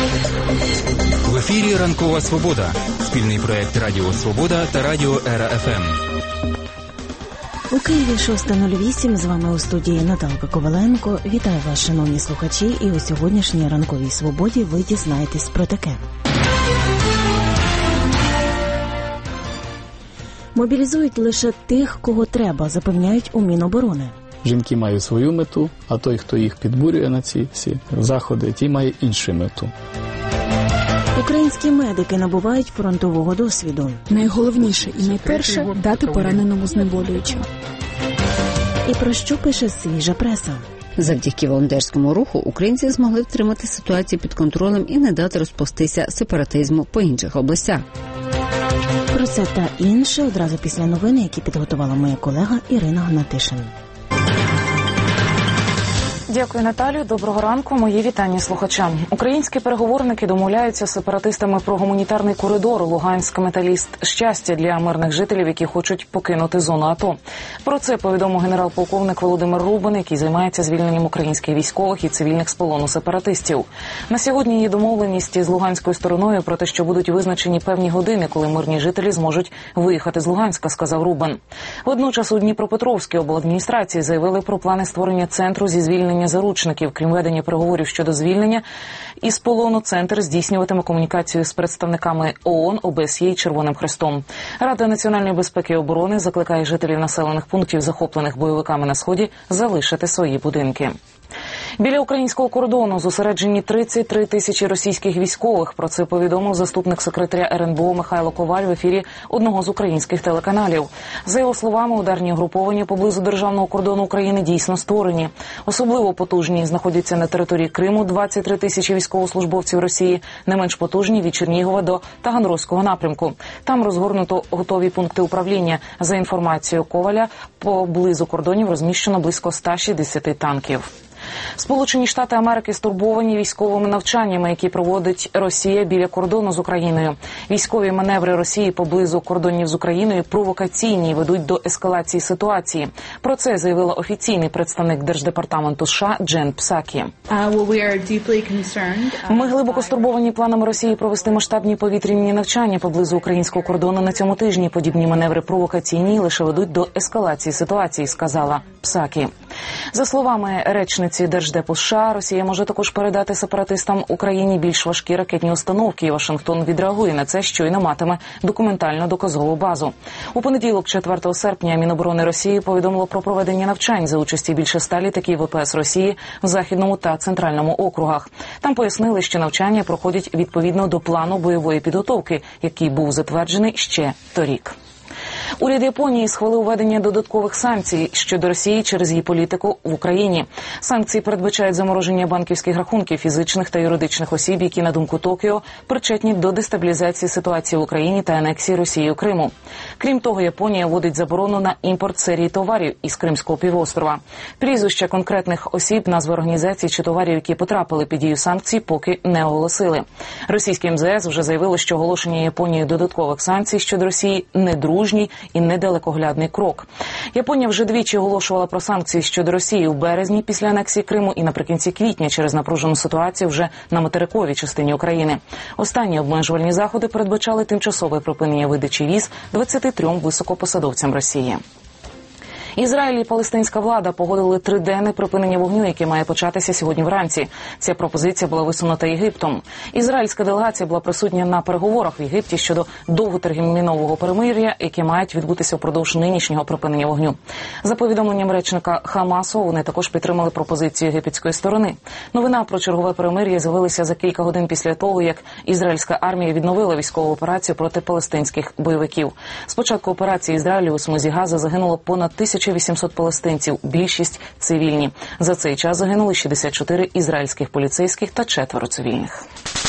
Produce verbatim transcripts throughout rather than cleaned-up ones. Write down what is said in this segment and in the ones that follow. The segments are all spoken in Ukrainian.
В ефірі «Ранкова Свобода» – спільний проєкт Радіо Свобода та Радіо Ера Еф Ем. У Києві шоста нуль вісім, з вами у студії Наталка Коваленко. Вітаю вас, шановні слухачі, і у сьогоднішній «Ранковій Свободі» ви дізнаєтесь про таке. Мобілізують лише тих, кого треба, запевняють у Міноборони. Жінки мають свою мету, а той, хто їх підбурює на ці всі заходи, ті має іншу мету. Українські медики набувають фронтового досвіду. Найголовніше і найперше – дати пораненому знеболююче. І про що пише свіжа преса? Завдяки волонтерському руху українці змогли втримати ситуацію під контролем і не дати розпуститися сепаратизму по інших областях. Про це та інше одразу після новини, які підготувала моя колега Ірина Гнатишин. Дякую, Наталю. Доброго ранку. Мої вітання слухачам. Українські переговорники домовляються з сепаратистами про гуманітарний коридор Луганськ Металіст щастя для мирних жителів, які хочуть покинути зону АТО. Про це повідомив генерал-полковник Володимир Рубан, який займається звільненням українських військових і цивільних з полону сепаратистів. На сьогодні є домовленість з луганською стороною про те, що будуть визначені певні години, коли мирні жителі зможуть виїхати з Луганська, сказав Рубан. Водночас у Дніпропетровській обладміністрації заявили про плани створення центру зі звільнення заручників. Крім ведення переговорів щодо звільнення із полону, центр здійснюватиме комунікацію з представниками ООН, О Б С Є і Червоним Хрестом. Рада національної безпеки і оборони закликає жителів населених пунктів, захоплених бойовиками на Сході, залишити свої будинки. Біля українського кордону зосереджені тридцять три тисячі російських військових. Про це повідомив заступник секретаря Ер Ен Бе О Михайло Коваль в ефірі одного з українських телеканалів. За його словами, ударні угруповання поблизу державного кордону України дійсно створені. Особливо потужні знаходяться на території Криму двадцять три тисячі військовослужбовців Росії, не менш потужні від Чернігова до Таганрозького напрямку. Там розгорнуто готові пункти управління. За інформацією Коваля, поблизу кордонів розміщено близько ста шістдесят танків. Сполучені Штати Америки стурбовані військовими навчаннями, які проводить Росія біля кордону з Україною. Військові маневри Росії поблизу кордонів з Україною провокаційні, ведуть до ескалації ситуації. Про це заявила офіційний представник Держдепартаменту США Джен Псакі. Ми глибоко стурбовані планами Росії провести масштабні повітряні навчання поблизу українського кордону на цьому тижні. Подібні маневри провокаційні лише ведуть до ескалації ситуації, сказала Псакі. За словами речниці Держдепу США, Росія може також передати сепаратистам Україні більш важкі ракетні установки, і Вашингтон відреагує на це, щойно матиме документально-доказову базу. У понеділок, четвертого серпня, Міноборони Росії повідомило про проведення навчань за участі більше ста літаків В П С Росії в Західному та Центральному округах. Там пояснили, що навчання проходять відповідно до плану бойової підготовки, який був затверджений ще торік. Уряд Японії схвалив введення додаткових санкцій щодо Росії через її політику в Україні. Санкції передбачають замороження банківських рахунків фізичних та юридичних осіб, які, на думку Токіо, причетні до дестабілізації ситуації в Україні та анексії Росією Криму. Крім того, Японія вводить заборону на імпорт серії товарів із Кримського півострова. Прізвища конкретних осіб, назви організацій чи товарів, які потрапили під дію санкцій, поки не оголосили. Російське Ем Зе Ес вже заявило, що оголошення Японією додаткових санкцій щодо Росії недружній і недалекоглядний крок. Японія вже двічі оголошувала про санкції щодо Росії у березні після анексії Криму і наприкінці квітня через напружену ситуацію вже на материковій частині України. Останні обмежувальні заходи передбачали тимчасове припинення видачі віз двадцяти трьом високопосадовцям Росії. Ізраїль і палестинська влада погодили триденне припинення вогню, яке має початися сьогодні вранці. Ця пропозиція була висунута Єгиптом. Ізраїльська делегація була присутня на переговорах в Єгипті щодо довготермінового перемир'я, яке мають відбутися впродовж нинішнього припинення вогню. За повідомленням речника Хамасу, вони також підтримали пропозицію єгипетської сторони. Новина про чергове перемир'я з'явилася за кілька годин після того, як ізраїльська армія відновила військову операцію проти палестинських бойовиків. З початку операції Ізраїлю у смузі Газа загинуло понад тисяча вісімсот палестинців, більшість цивільні. За цей час загинули шістдесят чотири ізраїльських поліцейських та четверо цивільних.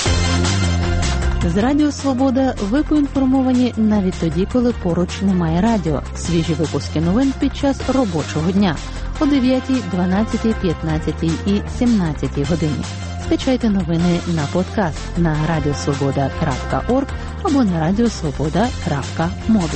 З Радіо Свобода ви поінформовані навіть тоді, коли поруч немає радіо. Свіжі випуски новин під час робочого дня о дев'ятій, дванадцятій, п'ятнадцятій і сімнадцятій годині. Скачайте новини на подкаст на радіосвобода крапка орг або на радіосвобода крапка мобі.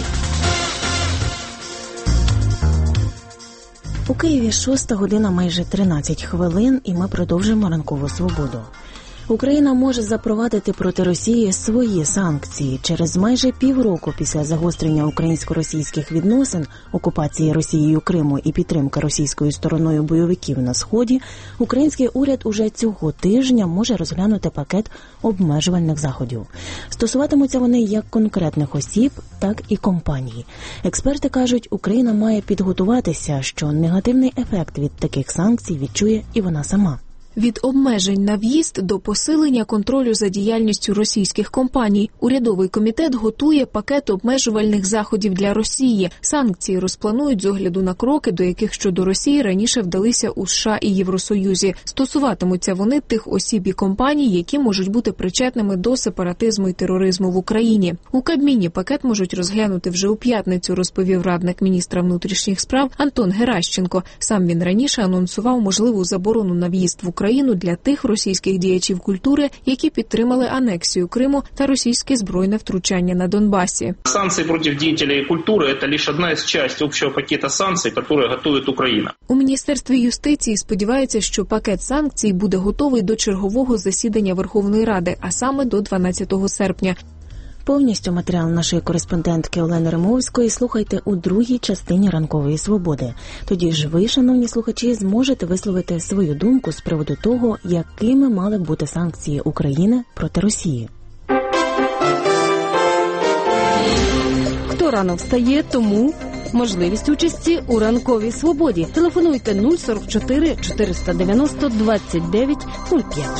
У Києві шоста година майже тринадцять хвилин, і ми продовжуємо ранкову свободу. Україна може запровадити проти Росії свої санкції. Через майже півроку після загострення українсько-російських відносин, окупації Росією Криму і підтримки російською стороною бойовиків на Сході, український уряд уже цього тижня може розглянути пакет обмежувальних заходів. Стосуватимуться вони як конкретних осіб, так і компаній. Експерти кажуть, Україна має підготуватися, що негативний ефект від таких санкцій відчує і вона сама. Від обмежень на в'їзд до посилення контролю за діяльністю російських компаній. Урядовий комітет готує пакет обмежувальних заходів для Росії. Санкції розпланують з огляду на кроки, до яких щодо Росії раніше вдалися у США і Євросоюзі. Стосуватимуться вони тих осіб і компаній, які можуть бути причетними до сепаратизму і тероризму в Україні. У Кабміні пакет можуть розглянути вже у п'ятницю, розповів радник міністра внутрішніх справ Антон Геращенко. Сам він раніше анонсував можливу заборону на в'їзд в Україну Україну для тих російських діячів культури, які підтримали анексію Криму та російське збройне втручання на Донбасі. Санкції проти діячів культури – це лише одна із частин общого пакету санкцій, які готує Україна. У Міністерстві юстиції сподіваються, що пакет санкцій буде готовий до чергового засідання Верховної Ради, а саме до дванадцятого серпня. Повністю матеріал нашої кореспондентки Олени Римовської слухайте у другій частині «Ранкової свободи». Тоді ж ви, шановні слухачі, зможете висловити свою думку з приводу того, якими мали б бути санкції України проти Росії. Хто рано встає, тому можливість участі у «Ранковій свободі». Телефонуйте нуль сорок чотири чотириста дев'яносто двадцять дев'ять нуль п'ять.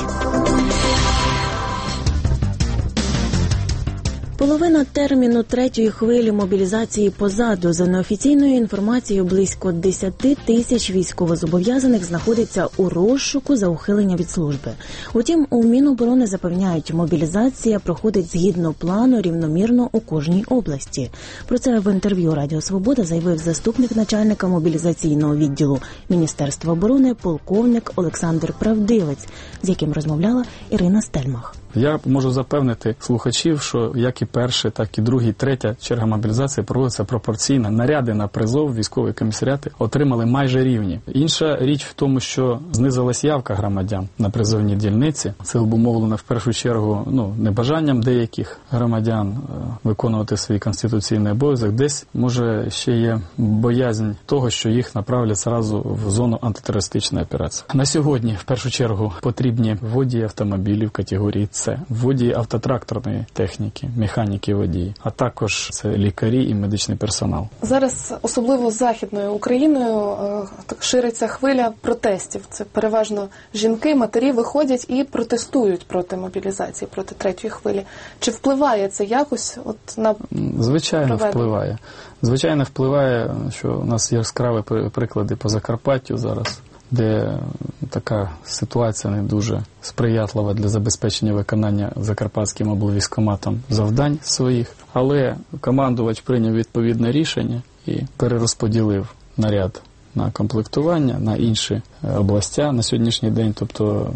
Половина терміну третьої хвилі мобілізації позаду. За неофіційною інформацією, близько десять тисяч військовозобов'язаних знаходиться у розшуку за ухилення від служби. Утім, у Міноборони запевняють, мобілізація проходить згідно плану рівномірно у кожній області. Про це в інтерв'ю Радіо Свобода заявив заступник начальника мобілізаційного відділу Міністерства оборони полковник Олександр Правдивець, з яким розмовляла Ірина Стельмах. Я можу запевнити слухачів, що як і перша, так і друга, і третя черга мобілізації проводиться пропорційно. Наряди на призов, військові комісаріати отримали майже рівні. Інша річ в тому, що знизилась явка громадян на призовні дільниці. Це обумовлено в першу чергу ну, небажанням деяких громадян виконувати свій конституційний обов'язок. Десь, може, ще є боязнь того, що їх направлять зразу в зону антитерористичної операції. На сьогодні, в першу чергу, потрібні водії автомобілів категорії С, водії автотракторної техніки, механіки водії, а також це лікарі і медичний персонал. Зараз, особливо Західною Україною, так шириться хвиля протестів. Це переважно жінки, матері виходять і протестують проти мобілізації, проти третьої хвилі. Чи впливає це якось от на Звичайно, проведення? впливає. Звичайно, впливає, що у нас яскраві приклади по Закарпаттю зараз, де така ситуація не дуже сприятлива для забезпечення виконання Закарпатським облвійськкоматом завдань своїх, але командувач прийняв відповідне рішення і перерозподілив наряд на комплектування, на інші областя на сьогоднішній день, тобто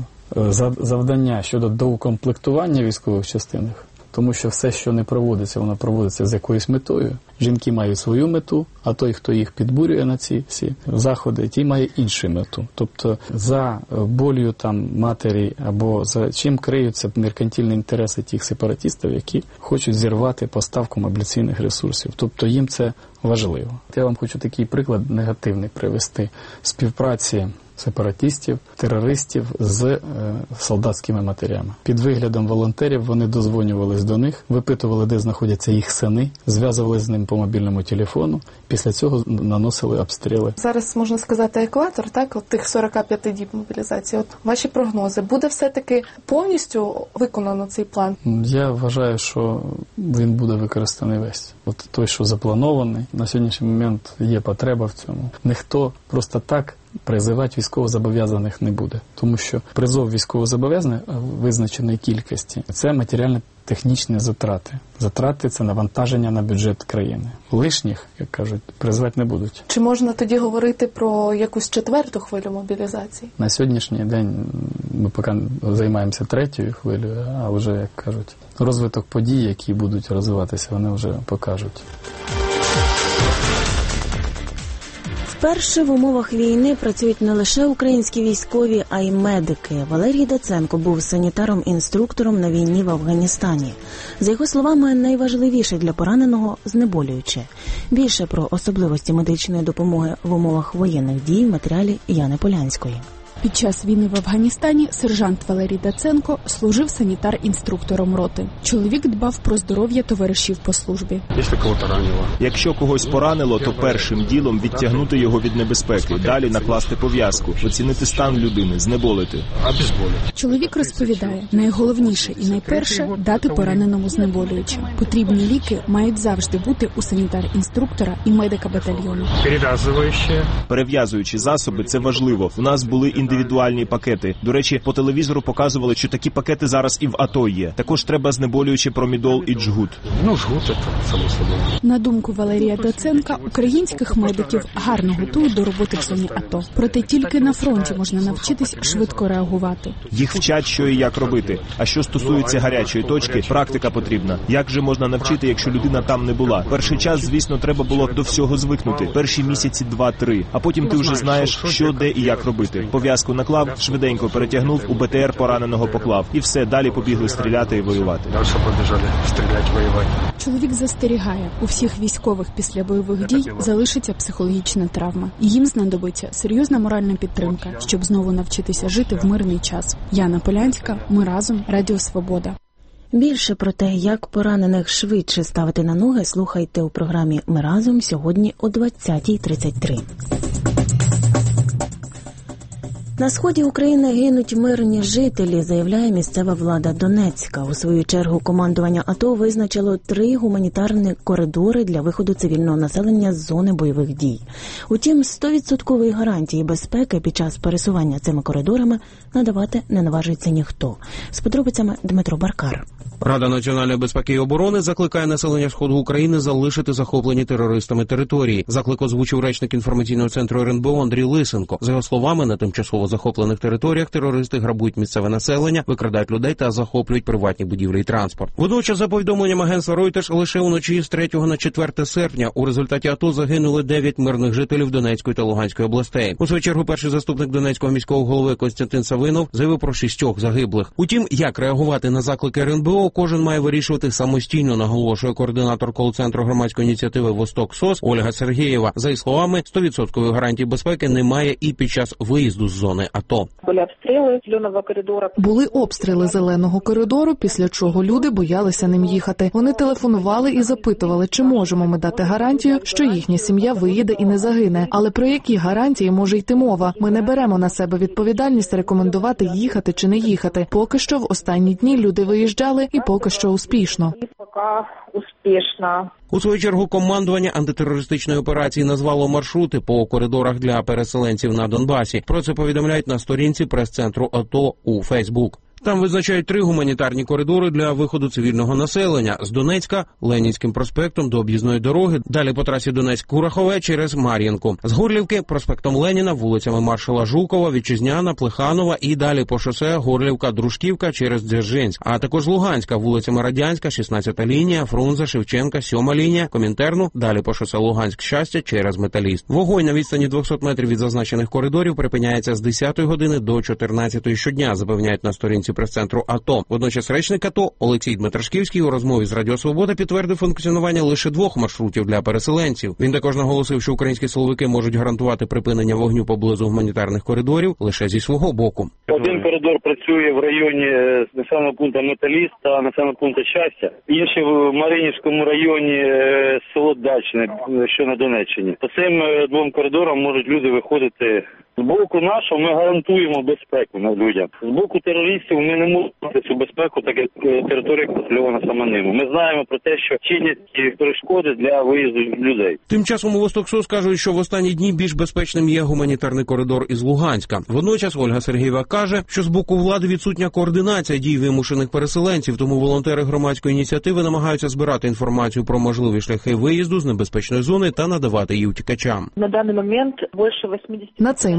завдання щодо доукомплектування військових частин, тому що все, що не проводиться, воно проводиться з якоюсь метою. Жінки мають свою мету, а той, хто їх підбурює на ці всі заходи, ті має іншу мету. Тобто за болью там матері або за чим криються меркантильні інтереси тих сепаратистів, які хочуть зірвати поставку мобілізаційних ресурсів. Тобто їм це важливо. Я вам хочу такий приклад негативний привести співпраці сепаратистів, терористів з е, солдатськими матерями. Під виглядом волонтерів вони дозвонювались до них, випитували, де знаходяться їх сини, зв'язувалися з ним по мобільному телефону, після цього наносили обстріли. Зараз, можна сказати, екватор, так, от тих сорок п'ять діб мобілізації. От ваші прогнози, буде все-таки повністю виконано цей план? Я вважаю, що він буде використаний весь. От той, що запланований, на сьогоднішній момент є потреба в цьому. Ніхто просто так призивати військовозобов'язаних не буде. Тому що призов військовозобов'язаних визначеної кількості – це матеріально-технічні затрати. Затрати – це навантаження на бюджет країни. Лишніх, як кажуть, призивати не будуть. Чи можна тоді говорити про якусь четверту хвилю мобілізації? На сьогоднішній день ми поки займаємося третьою хвилею, а вже, як кажуть, розвиток подій, які будуть розвиватися, вони вже покажуть. Вперше в умовах війни працюють не лише українські військові, а й медики. Валерій Даценко був санітаром-інструктором на війні в Афганістані. За його словами, найважливіше для пораненого – знеболююче. Більше про особливості медичної допомоги в умовах воєнних дій в матеріалі Яни Полянської. Під час війни в Афганістані сержант Валерій Даценко служив санітар-інструктором роти. Чоловік дбав про здоров'я товаришів по службі. Якщо когось поранило, то першим ділом відтягнути його від небезпеки, далі накласти пов'язку, оцінити стан людини, знеболити. Чоловік розповідає, найголовніше і найперше – дати пораненому знеболююче. Потрібні ліки мають завжди бути у санітар-інструктора і медика батальйону. Перев'язуючі засоби – це важливо. У нас були індивідуальні пакети. До речі, по телевізору показували, що такі пакети зараз і в АТО є. Також треба знеболюючи промідол і джгут. Ну, джгут – це само собою. На думку Валерія Даценка, українських медиків гарно готують до роботи в зоні АТО. Проте тільки на фронті можна навчитись швидко реагувати. Їх вчать, що і як робити. А що стосується гарячої точки, практика потрібна. Як же можна навчити, якщо людина там не була? Перший час, звісно, треба було до всього звикнути. Перші місяці два-три. А потім ти вже знаєш, що, де і як робити. Пов'язку наклав, швиденько перетягнув, у БТР пораненого поклав. І все, далі побігли стріляти і воювати. Далі побіжали стріляти, воювати. Чоловік застерігає, у всіх військових після бойових дій залишиться психологічна травма. Їм знадобиться серйозна моральна підтримка, щоб знову навчитися жити в мирний час. Яна Полянська, ми разом, Радіо Свобода. Більше про те, як поранених швидше ставити на ноги, слухайте у програмі «Ми разом» сьогодні о двадцятій тридцять три. На сході України гинуть мирні жителі, заявляє місцева влада Донецька. У свою чергу командування АТО визначило три гуманітарні коридори для виходу цивільного населення з зони бойових дій. Утім, сто відсотків гарантії безпеки під час пересування цими коридорами надавати не наважується ніхто. З подробицями Дмитро Баркар. Рада національної безпеки і оборони закликає населення Сходу України залишити захоплені терористами території. Заклик озвучив речник інформаційного центру ер ен бе о Андрій Лисенко. За його словами, на тимчасово захоплених територіях терористи грабують місцеве населення, викрадають людей та захоплюють приватні будівлі і транспорт. Водночас, за повідомленням агентства Reuters, лише уночі з третього на четверте серпня у результаті АТО загинули дев'ять мирних жителів Донецької та Луганської областей. У свою чергу перший заступник Донецького міського голови Костянтин Савинов заявив про шістьох загиблих. Утім, як реагувати на заклики ер ен бе о, кожен має вирішувати самостійно, наголошує координатор кол-центру громадської ініціативи «Восток СОС» Ольга Сергієва. За її словами, сто відсотків гарантій безпеки немає і під час виїзду з зони АТО. Були обстріли зеленого коридору. Були обстріли зеленого коридору, після чого люди боялися ним їхати. Вони телефонували і запитували, чи можемо ми дати гарантію, що їхня сім'я виїде і не загине. Але про які гарантії може йти мова? Ми не беремо на себе відповідальність рекомендувати їхати чи не їхати. Поки що в останні дні люди виїжджали і поки що успішно. Успішно. У свою чергу командування антитерористичної операції назвало маршрути по коридорах для переселенців на Донбасі. Про це повідомляють на сторінці прес-центру АТО у Фейсбук. Там визначають три гуманітарні коридори для виходу цивільного населення з Донецька Ленінським проспектом до об'їзної дороги, далі по трасі Донецьк-Курахове через Мар'їнку. З Горлівки проспектом Леніна, вулицями Маршала Жукова, Вітчизняна, Плеханова і далі по шосе Горлівка-Дружківка через Дзержинськ, а також Луганська, вулицями Радянська, шістнадцята лінія, Фрунзе, Шевченка, сьома лінія, Комінтерну, далі по шосе Луганськ-Щастя через Металіст. Вогонь на відстані двісті метрів від зазначених коридорів припиняється з десятої години до чотирнадцятої щодня, запевняють на сторінці прес-центру АТО. Водночас речник АТО Олексій Дмитрашківський у розмові з Радіо Свобода підтвердив функціонування лише двох маршрутів для переселенців. Він також наголосив, що українські силовики можуть гарантувати припинення вогню поблизу гуманітарних коридорів лише зі свого боку. Один коридор працює в районі населеного пункту Металіст та населеного пункту Щастя, інший в Маринівському районі село Дачне, що на Донеччині. По цим двом коридорам можуть люди виходити. З боку нашого ми гарантуємо безпеку над людям. З боку терористів ми не можемо цю безпеку, так як територія контрольована саме ними. Ми знаємо про те, що чинять перешкоди для виїзду людей. Тим часом у Восток СОС кажуть, що в останні дні більш безпечним є гуманітарний коридор із Луганська. Водночас Ольга Сергієва каже, що з боку влади відсутня координація дій вимушених переселенців, тому волонтери громадської ініціативи намагаються збирати інформацію про можливі шляхи виїзду з небезпечної зони та надавати її втікачам. На даний момент більше вісімдесят... На цей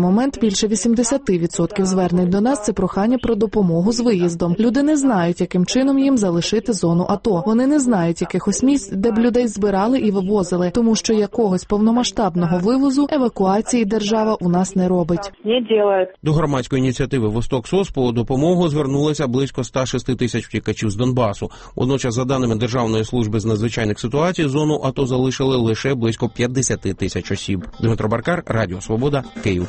момент більше вісімдесят відсотків звернень до нас – це прохання про допомогу з виїздом. Люди не знають, яким чином їм залишити зону АТО. Вони не знають якихось місць, де б людей збирали і вивозили, тому що якогось повномасштабного вивозу, евакуації держава у нас не робить. До громадської ініціативи «Восток СОС» по допомогу звернулося близько ста шести тисяч втікачів з Донбасу. Водночас, за даними Державної служби з надзвичайних ситуацій, зону АТО залишили лише близько п'ятдесят тисяч осіб. Дмитро Баркар, Радіо Свобода, Київ.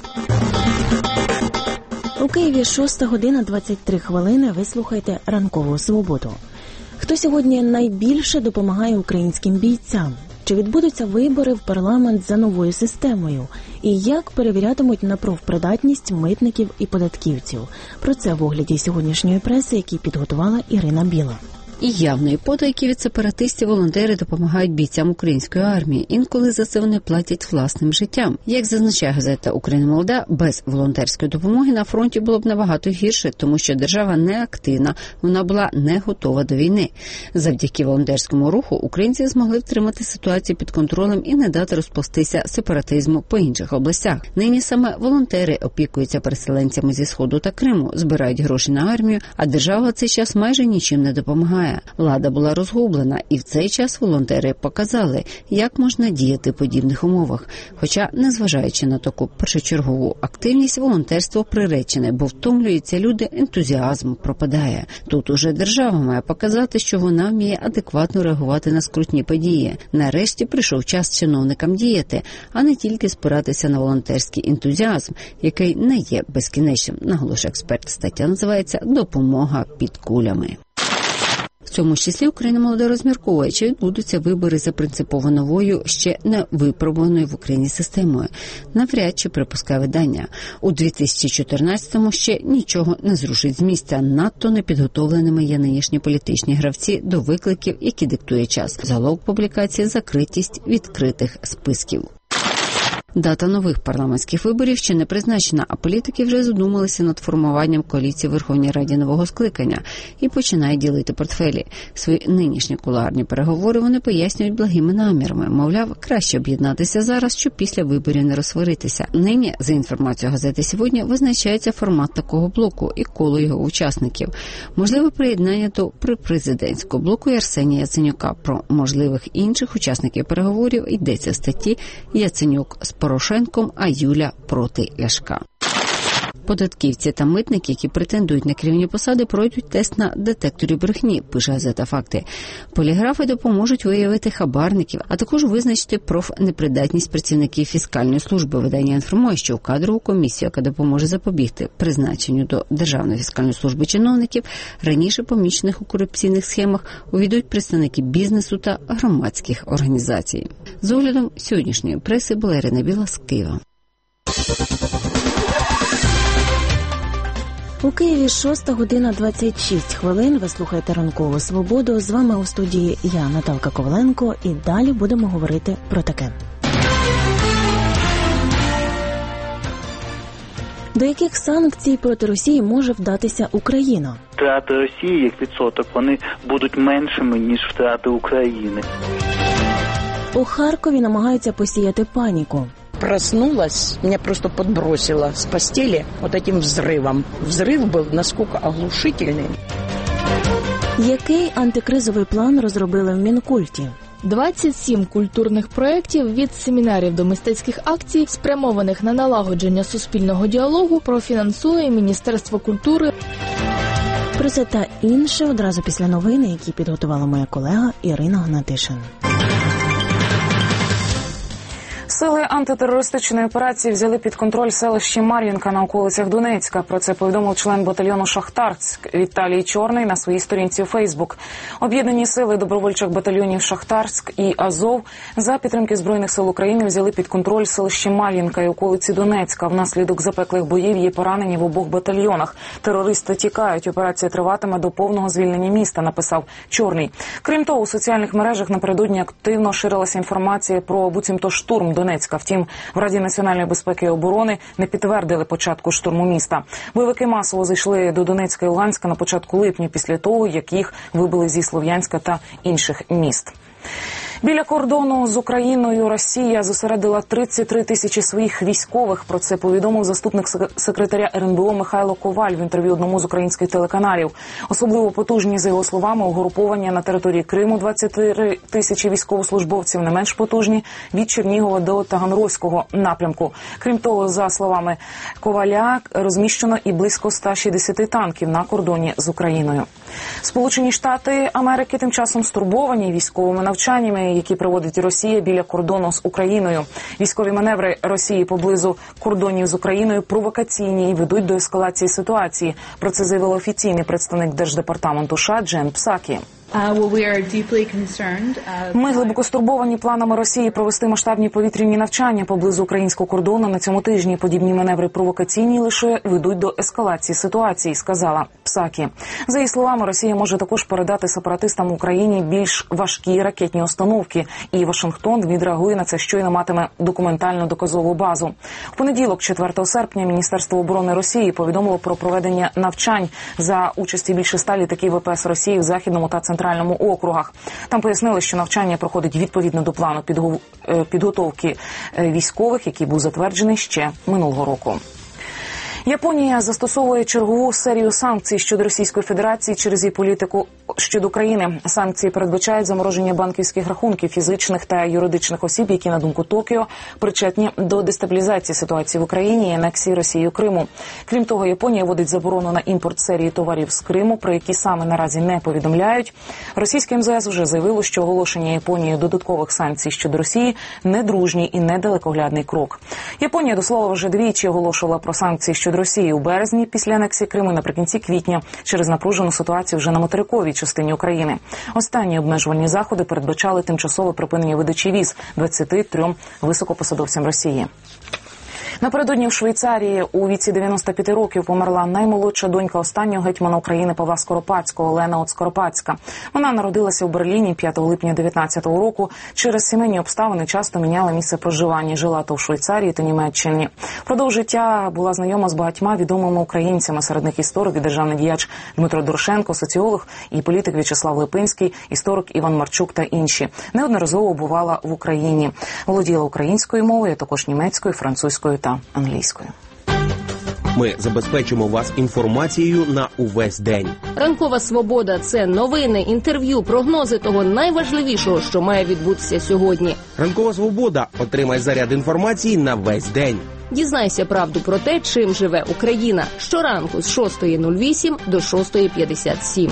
У Києві шоста година двадцять три хвилини. Ви слухаєте «Ранкову свободу». Хто сьогодні найбільше допомагає українським бійцям? Чи відбудуться вибори в парламент за новою системою? І як перевірятимуть на профпридатність митників і податківців? Про це в огляді сьогоднішньої преси, який підготувала Ірина Біла. І явної потайки від сепаратистів волонтери допомагають бійцям української армії. Інколи за це вони платять власним життям. Як зазначає газета «Україна молода», без волонтерської допомоги на фронті було б набагато гірше, тому що держава не активна, вона була не готова до війни. Завдяки волонтерському руху українці змогли втримати ситуацію під контролем і не дати розповстися сепаратизму по інших областях. Нині саме волонтери опікуються переселенцями зі Сходу та Криму, збирають гроші на армію, а держава в цей час майже нічим не допомагає. Влада була розгублена, і в цей час волонтери показали, як можна діяти в подібних умовах. Хоча, незважаючи на таку першочергову активність, волонтерство приречене, бо втомлюються люди, ентузіазм пропадає. Тут уже держава має показати, що вона вміє адекватно реагувати на скрутні події. Нарешті прийшов час чиновникам діяти, а не тільки спиратися на волонтерський ентузіазм, який не є безкінечним, наголошує експерт. Стаття називається «Допомога під кулями». В цьому числі Україна молода розмірковує, чи відбудуться вибори за принципово новою, ще не випробуваною в Україні системою. Навряд чи, припускає видання. У дві тисячі чотирнадцятому ще нічого не зрушить з місця. Надто непідготовленими є нинішні політичні гравці до викликів, які диктує час. Заголовок публікації – закритість відкритих списків. Дата нових парламентських виборів ще не призначена, а політики вже задумалися над формуванням коаліції в Верховній Раді нового скликання і починають ділити портфелі. Свої нинішні кулуарні переговори вони пояснюють благими намірами. Мовляв, краще об'єднатися зараз, щоб після виборів не розсваритися. Нині, за інформацією газети «Сьогодні», визначається формат такого блоку і коло його учасників. Можливе приєднання до припрезидентського блоку і Арсенія Яценюка. Про можливих інших учасників переговорів йдеться в статті «Яценюк з Порошенком, а Юля проти Ляшка». Податківці та митники, які претендують на керівні посади, пройдуть тест на детекторі брехні, пише газета «Факти». Поліграфи допоможуть виявити хабарників, а також визначити профнепридатність працівників фіскальної служби. Видання інформує, що в кадрову комісію, яка допоможе запобігти призначенню до Державної фіскальної служби чиновників, раніше помічених у корупційних схемах, увійдуть представники бізнесу та громадських організацій. З оглядом сьогоднішньої преси була Ірина Біла з Києва. У Києві шоста година двадцять шість хвилин. Ви слухаєте «Ранкову свободу». З вами у студії я, Наталка Коваленко, і далі будемо говорити про таке. До яких санкцій проти Росії може вдатися Україна? Втрати Росії, як відсоток, вони будуть меншими, ніж втрати України. У Харкові намагаються посіяти паніку. Проснулась, меня просто подбросило с постели вот этим взрывом. Взрыв был насколько оглушительный. Який антикризовий план розробили в Мінкульті? двадцять сім культурних проєктів від семінарів до мистецьких акцій, спрямованих на налагодження суспільного діалогу, профінансує Міністерство культури. Про це та інше одразу після новини, які підготувала моя колега Ірина Гнатишин. Сили антитерористичної операції взяли під контроль селище Мар'їнка на околицях Донецька. Про це повідомив член батальйону «Шахтарськ» Віталій Чорний на своїй сторінці у Фейсбук. Об'єднані сили добровольчих батальйонів «Шахтарськ» і «Азов» за підтримки Збройних сил України взяли під контроль селище Мар'їнка і околиці Донецька. Внаслідок запеклих боїв є поранені в обох батальйонах. Терористи тікають. Операція триватиме до повного звільнення міста, написав Чорний. Крім того, у соціальних мережах напередодні активно ширилася інформація про буцімто штурм Донецька. Втім, в Раді національної безпеки і оборони не підтвердили початку штурму міста. Бойовики масово зайшли до Донецька і Луганська на початку липня, після того, як їх вибили зі Слов'янська та інших міст. Біля кордону з Україною Росія зосередила тридцять три тисячі своїх військових. Про це повідомив заступник секретаря ер ен бе о Михайло Коваль в інтерв'ю одному з українських телеканалів. Особливо потужні, за його словами, угруповання на території Криму двадцять три тисячі військовослужбовців, не менш потужні від Чернігова до Таганрозького напрямку. Крім того, за словами Коваля, розміщено і близько ста шістдесят танків на кордоні з Україною. Сполучені Штати Америки тим часом стурбовані військовими навчаннями, які проводить Росія біля кордону з Україною. Військові маневри Росії поблизу кордонів з Україною провокаційні і ведуть до ескалації ситуації. Про це заявив офіційний представник Держдепартаменту США Джен Псакі. Ми глибоко стурбовані планами Росії провести масштабні повітряні навчання поблизу українського кордону на цьому тижні. Подібні маневри провокаційні лише ведуть до ескалації ситуації, сказала Псакі. За її словами, Росія може також передати сепаратистам Україні більш важкі ракетні установки, і Вашингтон відреагує на це, щойно матиме документальну доказову базу. В понеділок, четвертого серпня, Міністерство оборони Росії повідомило про проведення навчань за участі більше ста літаків ве пе ес Росії в Західному та Центральному Центральному округах. Там пояснили, що навчання проходить відповідно до плану підготовки військових, який був затверджений ще минулого року. Японія застосовує чергову серію санкцій щодо Російської Федерації через її політику щодо країни. Санкції передбачають замороження банківських рахунків фізичних та юридичних осіб, які, на думку Токіо, причетні до дестабілізації ситуації в Україні і анексії Росією Криму. Крім того, Японія вводить заборону на імпорт серії товарів з Криму, про які саме наразі не повідомляють. Російське ем зе ес вже заявило, що оголошення Японією додаткових санкцій щодо Росії – недружній і недалекоглядний крок. Японія, до слова, вже двічі оголошувала про санкції щодо Росії у березні після анексії Криму, наприкінці квітня через напружену ситуацію вже на материковій частині України. Останні обмежувальні заходи передбачали тимчасове припинення видачі віз двадцяти трьом високопосадовцям Росії. Напередодні в Швейцарії у віці дев'яноста п'яти років померла наймолодша донька останнього гетьмана України Павла Скоропадського, Олена От Скоропадська. Вона народилася в Берліні п'ятого липня дев'ятнадцятого року. Через сімейні обставини часто міняла місце проживання. Жила то в Швейцарії, то Німеччині. Впродовж життя була знайома з багатьма відомими українцями. Серед них історик і державний діяч Дмитро Дорошенко, соціолог і політик В'ячеслав Липинський, історик Іван Марчук та інші. Неодноразово бувала в Україні. Володіла українською мовою, а також німецькою, французькою та англійською. Ми забезпечимо вас інформацією на увесь день. Ранкова свобода – це новини, інтерв'ю, прогнози того найважливішого, що має відбутися сьогодні. Ранкова свобода. Отримай заряд інформації на весь день. Дізнайся правду про те, чим живе Україна. Щоранку з шостої нуль вісім до шостої п'ятдесят сім.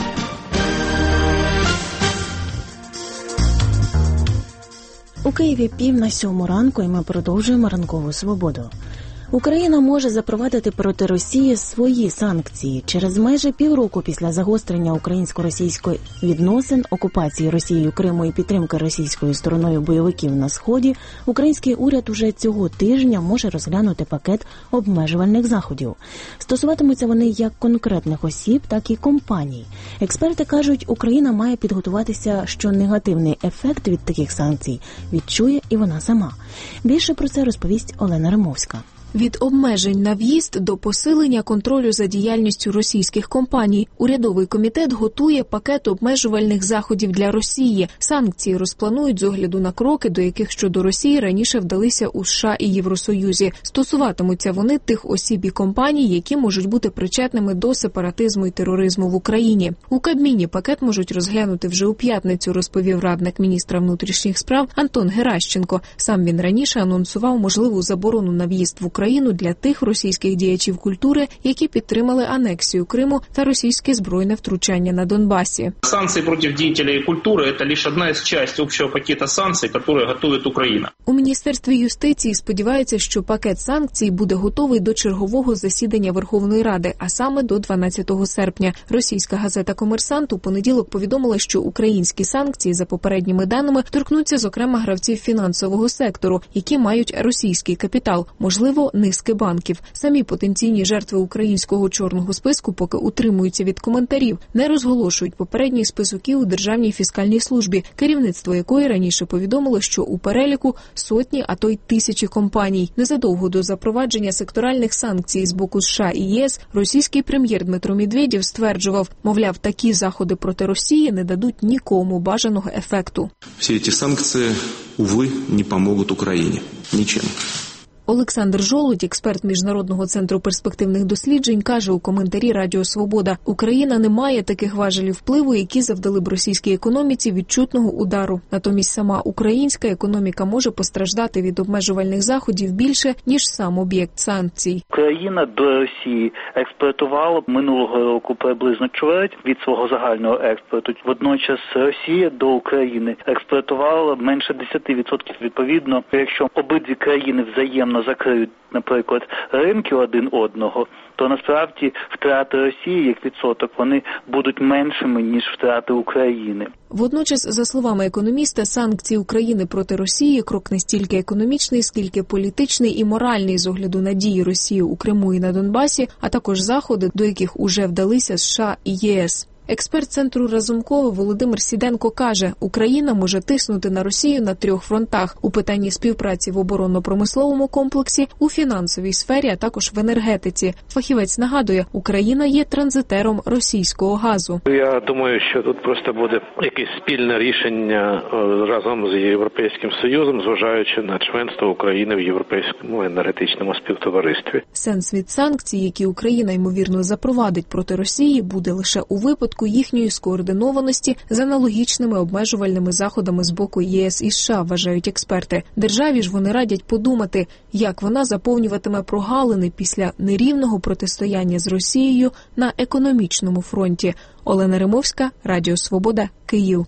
У Києві пів на сьому ранку, і ми продовжуємо ранкову свободу. Україна може запровадити проти Росії свої санкції. Через майже півроку після загострення українсько-російської відносин, окупації Росією Криму і підтримки російською стороною бойовиків на Сході, український уряд уже цього тижня може розглянути пакет обмежувальних заходів. Стосуватимуться вони як конкретних осіб, так і компаній. Експерти кажуть, Україна має підготуватися, що негативний ефект від таких санкцій відчує і вона сама. Більше про це розповість Олена Римовська. Від обмежень на в'їзд до посилення контролю за діяльністю російських компаній урядовий комітет готує пакет обмежувальних заходів для Росії. Санкції розпланують з огляду на кроки, до яких щодо Росії раніше вдалися у США і Євросоюзі. Стосуватимуться вони тих осіб і компаній, які можуть бути причетними до сепаратизму і тероризму в Україні. У Кабміні пакет можуть розглянути вже у п'ятницю, розповів радник міністра внутрішніх справ Антон Геращенко. Сам він раніше анонсував можливу заборону на в'їзд в Україну Україну для тих російських діячів культури, які підтримали анексію Криму та російське збройне втручання на Донбасі. Санкції проти діячів культури – це лише одна із частин общого пакету санкцій, які готує Україна. У Міністерстві юстиції сподіваються, що пакет санкцій буде готовий до чергового засідання Верховної Ради, а саме до дванадцятого серпня. Російська газета «Комерсант» у понеділок повідомила, що українські санкції, за попередніми даними, торкнуться, зокрема, гравців фінансового сектору, які мають російський капітал, можливо, до низки банків. Самі потенційні жертви українського чорного списку поки утримуються від коментарів, не розголошують попередній список і у Державній фіскальній службі, керівництво якої раніше повідомило, що у переліку сотні, а то й тисячі компаній. Незадовго до запровадження секторальних санкцій з боку США і ЄС російський прем'єр Дмитро Медведєв стверджував, мовляв, такі заходи проти Росії не дадуть нікому бажаного ефекту. Всі ці санкції, увы, не допоможуть Україні нічим. Олександр Жолудь, експерт Міжнародного центру перспективних досліджень, каже у коментарі Радіо Свобода: Україна не має таких важелів впливу, які завдали б російській економіці відчутного удару. Натомість сама українська економіка може постраждати від обмежувальних заходів більше, ніж сам об'єкт санкцій. Україна до Росії експортувала минулого року приблизно чверть від свого загального експорту. Водночас Росія до України експортувала менше десять відсотків відповідно. Якщо обидві країни взаємно закриють, наприклад, ринки один одного, то насправді втрати Росії як відсоток, вони будуть меншими, ніж втрати України. Водночас, за словами економіста, санкції України проти Росії – крок не стільки економічний, скільки політичний і моральний з огляду на дії Росії у Криму і на Донбасі, а також заходи, до яких уже вдалися США і ЄС. Експерт Центру Разумкова Володимир Сіденко каже, Україна може тиснути на Росію на трьох фронтах – у питанні співпраці в оборонно-промисловому комплексі, у фінансовій сфері, а також в енергетиці. Фахівець нагадує, Україна є транзитером російського газу. Я думаю, що тут просто буде якесь спільне рішення разом з Європейським Союзом, зважаючи на членство України в Європейському енергетичному співтоваристві. Сенс від санкцій, які Україна, ймовірно, запровадить проти Росії, буде лише у випадку їхньої скоординованості з аналогічними обмежувальними заходами з боку ЄС і США, вважають експерти. Державі ж вони радять подумати, як вона заповнюватиме прогалини після нерівного протистояння з Росією на економічному фронті. Олена Римовська, Радіо Свобода, Київ.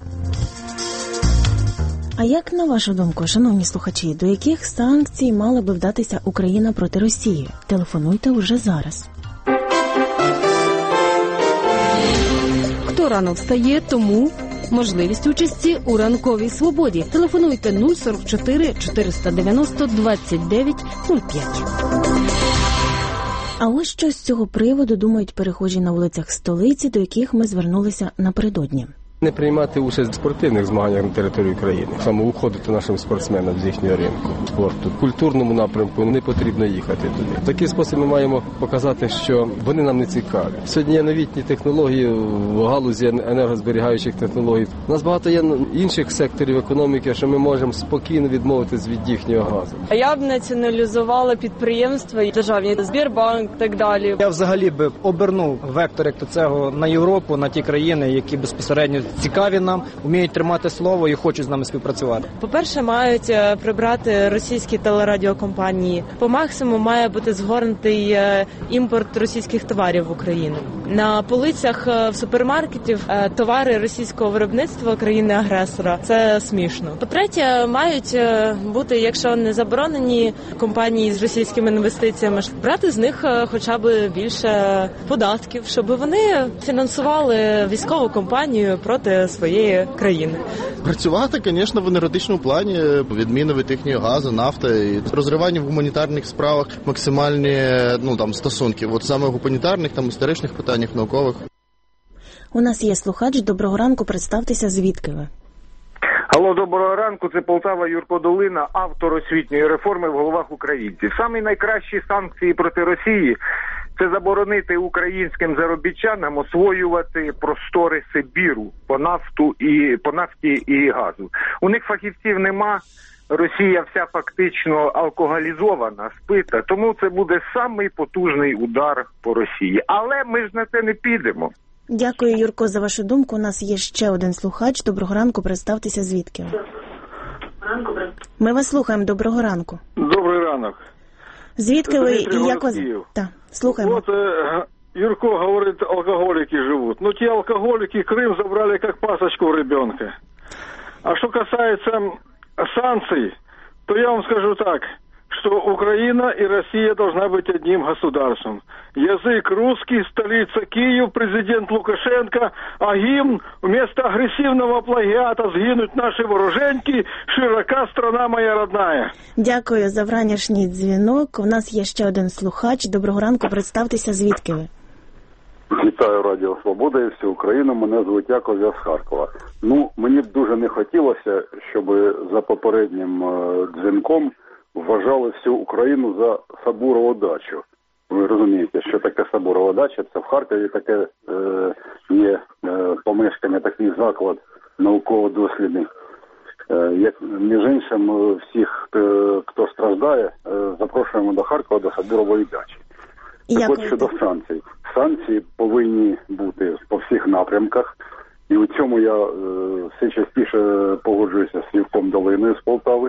А як, на вашу думку, шановні слухачі, до яких санкцій мала би вдатися Україна проти Росії? Телефонуйте уже зараз. Хто рано встає, тому можливість участі у ранковій свободі. Телефонуйте нуль сорок чотири чотириста дев'яносто двадцять дев'ять нуль п'ять. А ось що з цього приводу думають перехожі на вулицях столиці, до яких ми звернулися напередодні. Не приймати участь в спортивних змаганнях на території України, саме уходити нашим спортсменам з їхнього ринку спорту. В культурному напрямку не потрібно їхати туди. В такий спосіб ми маємо показати, що вони нам не цікаві. Сьогодні є новітні технології в галузі енергозберігаючих технологій. У нас багато є інших секторів економіки, що ми можемо спокійно відмовитись від їхнього газу. Я б націоналізувала підприємства, державні, Сбербанк і так далі. Я взагалі б обернув вектор як до цього на Європу, на ті країни, які безпосередньо цікаві нам, вміють тримати слово і хочуть з нами співпрацювати. По-перше, мають прибрати російські телерадіокомпанії. По максимуму має бути згорнутий імпорт російських товарів в Україну. На полицях в супермаркетів товари російського виробництва країни-агресора. Це смішно. По-третє, мають бути, якщо не заборонені компанії з російськими інвестиціями, брати з них хоча б більше податків, щоб вони фінансували військову компанію проти своєї країни. Працювати, звісно, в енергетичному плані, відміни від їхнього газу, нафти, і розривання в гуманітарних справах, максимальні ну, там, стосунки. От саме в гуманітарних, там, історичних питаннях, наукових. У нас є слухач. Доброго ранку, представтеся, звідки ви? Алло, доброго ранку, це Полтава, Юрко Долина, автор освітньої реформи в головах українців. Самі найкращі санкції проти Росії – це заборонити українським заробітчанам освоювати простори Сибіру по нафту і по нафті і газу. У них фахівців нема. Росія вся фактично алкоголізована, спита, тому це буде самий потужний удар по Росії. Але ми ж на це не підемо. Дякую, Юрко, за вашу думку. У нас є ще один слухач. Доброго ранку, представтеся, звідки ви? Ми вас слухаємо. Доброго ранку. Добрий ранок. Звідки ви і як вас... Так, слухаємо. Вот э, Юрко говорит, алкоголики живут. Но те алкоголики Крым забрали как пасочку у ребенка. А что касается санкций, то я вам скажу так, что Украина и Россия должна быть одним государством. Язык русский, столица Киев, президент Лукашенко, а гимн вместо агрессивного плагиата «Сгинуть наши вороженьки», широка страна моя родная. Дякую за вранішній дзвінок. У нас є ще один слухач. Доброго ранку, представтеся, звідки ви? Вітаю Радіо Свобода і всю Україну. Мене звуть Яков, я з Харкова. Ну, мені б дуже не хотілося, щоб за попереднім е, дзвінком вважали всю Україну за Сабурову дачу. Ви розумієте, що таке Сабурова дача? Це в Харкові таке е, є е, помешкання, такий заклад науково-дослідний. Е, як, між іншим, всіх, е, хто страждає, е, запрошуємо до Харкова, до Сабурової дачі. Так от щодо санкцій. Санкції повинні бути по всіх напрямках. І у цьому я е, все частіше погоджуюся з Юрком Долиною з Полтави.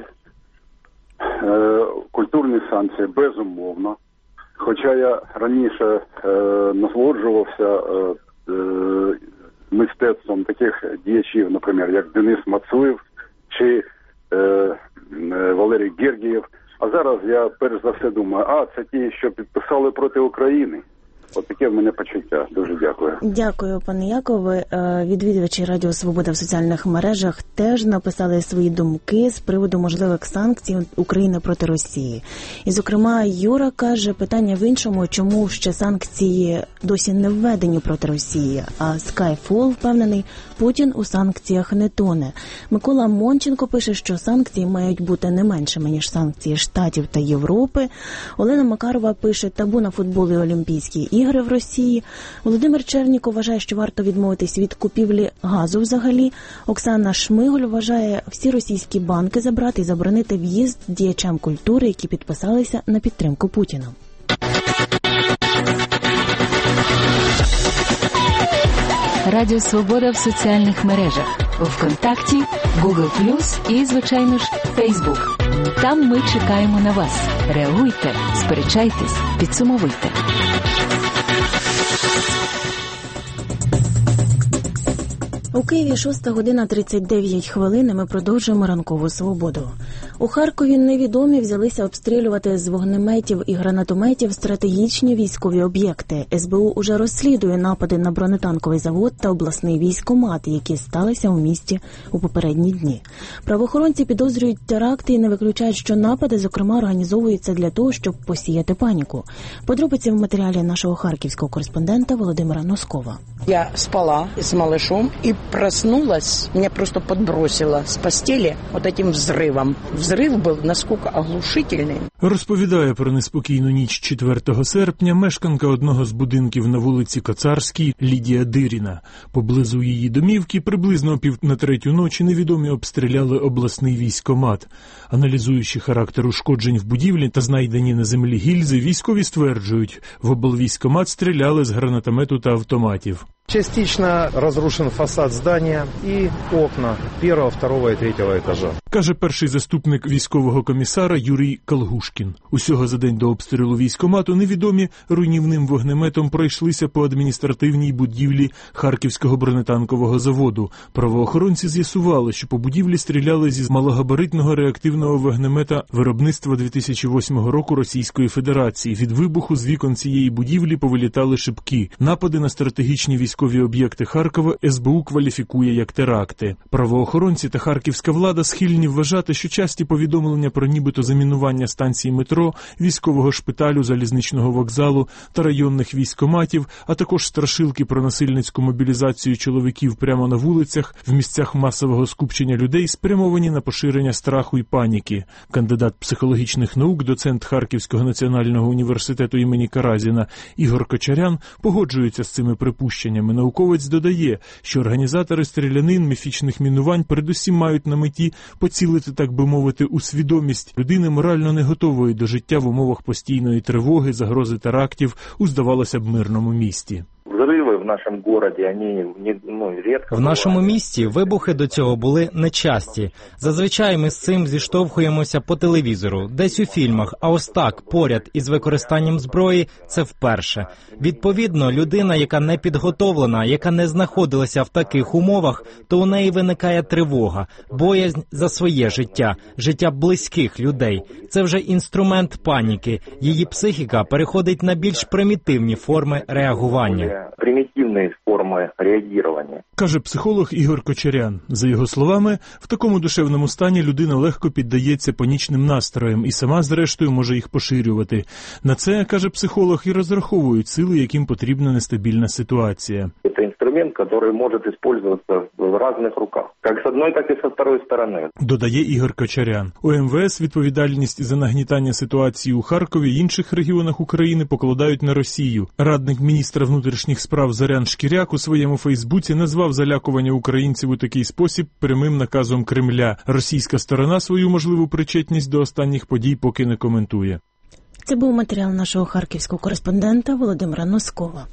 Е, культурні санкції, безумовно. Хоча я раніше е, насолоджувався е, е, мистецтвом таких діячів, наприклад, як Денис Мацуєв чи е, е, Валерій Гергієв. А зараз я перш за все думаю, а це ті, що підписали проти України. От таке в мене почуття. Дуже дякую. Дякую, пане Якове. Відвідувачі Радіо Свобода в соціальних мережах теж написали свої думки з приводу можливих санкцій України проти Росії. І, зокрема, Юра каже, питання в іншому, чому ще санкції досі не введені проти Росії. А Skyfall впевнений, Путін у санкціях не тоне. Микола Монченко пише, що санкції мають бути не меншими, ніж санкції Штатів та Європи. Олена Макарова пише, табу на футбол і Олімпійські ігри в Росії. Володимир Черніко вважає, що варто відмовитись від купівлі газу взагалі. Оксана Шмиголь вважає, всі російські банки забрати і заборонити в'їзд діячам культури, які підписалися на підтримку Путіна. Радіо Свобода в соціальних мережах. ВКонтакті, Google плюс і, звичайно ж, Фейсбук. Там ми чекаємо на вас. Реагуйте, сперечайтесь, підсумовуйте. У Києві шоста година тридцять дев'ять хвилин, ми продовжуємо ранкову свободу. У Харкові невідомі взялися обстрілювати з вогнеметів і гранатометів стратегічні військові об'єкти. ес бе у уже розслідує напади на бронетанковий завод та обласний військкомат, які сталися у місті у попередні дні. Правоохоронці підозрюють теракти і не виключають, що напади, зокрема, організовуються для того, щоб посіяти паніку. Подробиці в матеріалі нашого харківського кореспондента Володимира Носкова. Я спала с малышом и проснулась, меня просто подбросило с постели вот этим взрывом. Взрыв был насколько оглушительный. Розповідає про неспокійну ніч четвертого серпня мешканка одного з будинків на вулиці Коцарській Лідія Диріна. Поблизу її домівки приблизно пів на третю ночі невідомі обстріляли обласний військкомат. Аналізуючи характер ушкоджень в будівлі та знайдені на землі гільзи, військові стверджують, в облвійськкомат стріляли з гранатомету та автоматів. Частично разрушен фасад здания и окна первого, второго и третьего этажа. Каже перший заступник військового комісара Юрій Калгушкін. Усього за день до обстрілу військкомату невідомі руйнівним вогнеметом пройшлися по адміністративній будівлі Харківського бронетанкового заводу. Правоохоронці з'ясували, що по будівлі стріляли зі малогабаритного реактивного вогнемета виробництва дві тисячі восьмого року Російської Федерації. Від вибуху з вікон цієї будівлі повилітали шибки. Напади на стратегічні військові об'єкти Харкова ес бе у кваліфікує як теракти. Правоохоронці та харківська влада схильні вважати, що часті повідомлення про нібито замінування станцій метро, військового шпиталю, залізничного вокзалу та районних військкоматів, а також страшилки про насильницьку мобілізацію чоловіків прямо на вулицях, в місцях масового скупчення людей, спрямовані на поширення страху і паніки. Кандидат психологічних наук, доцент Харківського національного університету імені Каразіна Ігор Кочарян погоджується з цими припущеннями. Науковець додає, що організатори стрілянин, міфічних мінувань передусім мають на меті поцілити, так би мовити, у свідомість людини морально не готової до життя в умовах постійної тривоги, загрози терактів у, здавалося б, мирному місті. Взрывы в нашем городе, они не, ну, редко... В нашому місті вибухи до цього були нечасті. Зазвичай ми з цим зіштовхуємося по телевізору, десь у фільмах, а ось так, поряд із використанням зброї, це вперше. Відповідно, людина, яка не підготовлена, яка не знаходилася в таких умовах, то у неї виникає тривога, боязнь за своє життя, життя близьких людей. Це вже інструмент паніки. Її психіка переходить на більш примітивні форми реагування. Примітивні форми реагування. Каже психолог Ігор Кочарян. За його словами, в такому душевному стані людина легко піддається панічним настроям і сама, зрештою, може їх поширювати. На це, каже психолог, і розраховують сили, яким потрібна нестабільна ситуація. Це інструмент, який може використовуватися в різних руках, як з однієї, так і з іншої сторони. Додає Ігор Кочарян. У ем ве ес відповідальність за нагнітання ситуації у Харкові і інших регіонах України покладають на Росію. Радник міністра внутрішніх справ Зорян Шкіряк у своєму Фейсбуці назвав залякування українців у такий спосіб прямим наказом Кремля. Російська сторона свою можливу причетність до останніх подій поки не коментує. Це був матеріал нашого харківського кореспондента Володимира Носкова.